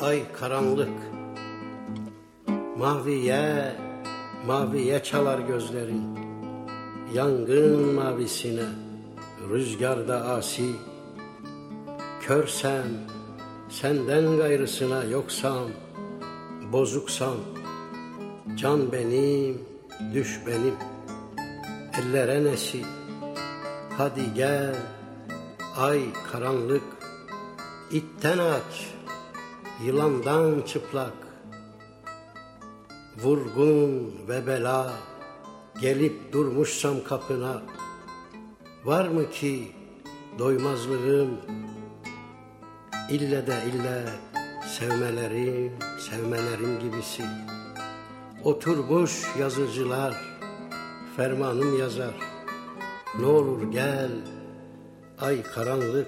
Ay karanlık, maviye, maviye çalar gözlerin. Yangın mavisine, rüzgarda asi. Körsem, senden gayrısına yoksam, bozuksam, can benim, düş benim, ellere nesi. Hadi gel, ay karanlık, itten aç, yılandan çıplak. Vurgun ve bela, gelip durmuşsam kapına. Var mı ki doymazlığım, ille de ille sevmelerim gibisi. Oturmuş yazıcılar, fermanım yazar. Ne olur gel, ay karanlık.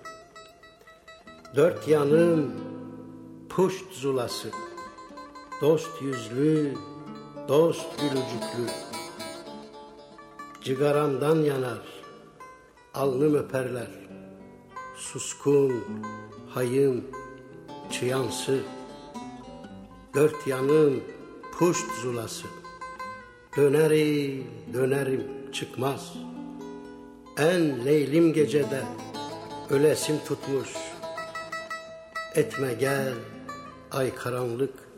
Dört yanım puşt zulası, dost yüzlü, dost gülücüklü. Cigaramdan yanar, alnım öperler. Suskun, hayım, çıyansı. Dört yanım puşt zulası. Dönerim çıkmaz. En leylim gecede ölesim tutmuş. Etme gel, ay karanlık.